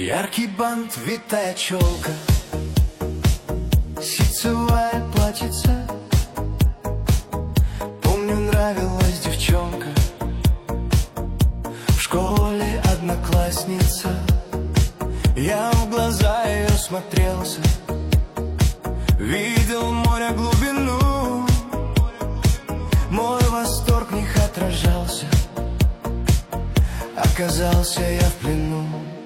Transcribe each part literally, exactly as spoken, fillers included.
Яркий бант, витая челка, ситцевая платьица. Помню, нравилась девчонка, в школе одноклассница. Я в глаза ее смотрелся, видел море глубину. Мой восторг в них отражался, оказался я в плену.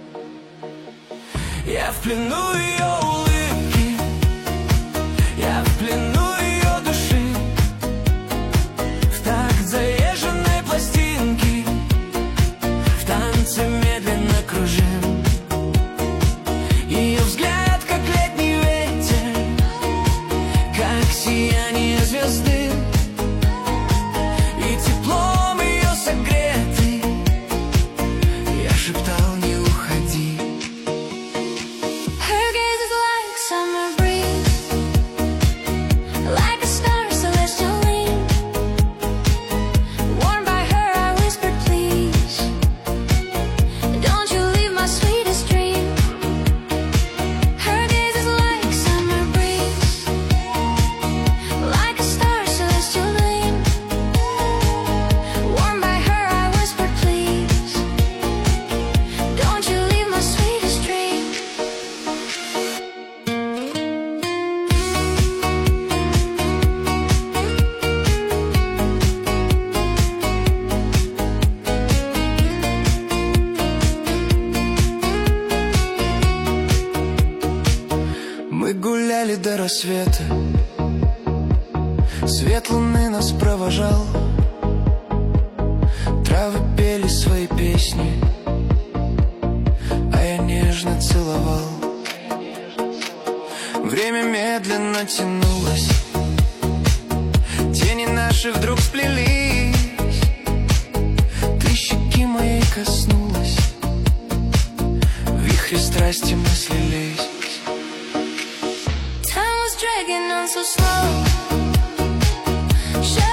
Я в плену ее улыбки, я в плену ее души. В такт заезженной пластинки, в танце медленно кружим. Ее взгляд, как летний ветер, как сияние звезды. И теплом ее согретый я шептал: не уходи. Her gaze is like summer breeze, like a star, celestial gleam. Warmed by her, I whispered, please, don't you leave my sweetest dream. Her gaze is like summer breeze, like a star, celestial gleam. Warmed by her, I whispered, please, don't you leave my sweetest dream. Мы гуляли до рассвета, свет луны нас провожал. Травы пели свои песни, а я нежно целовал. Время медленно тянулось, тени наши вдруг сплелись. Ты щеки моей коснулась, в вихре страсти мы слились. Time was dragging on so slow. Shadows